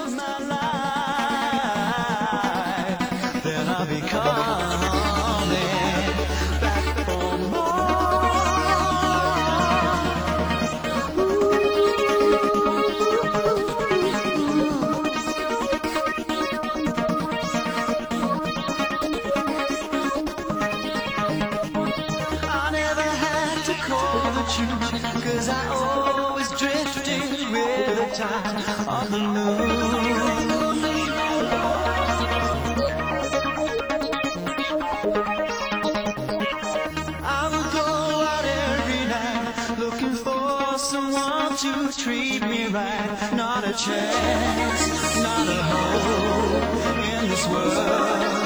of my life, then I'll be coming back for more. I never had to call the tune, 'cause I always drifted with the tide of the moon. I would go out every night looking for someone to treat me right. Not a chance, not a hope in this world.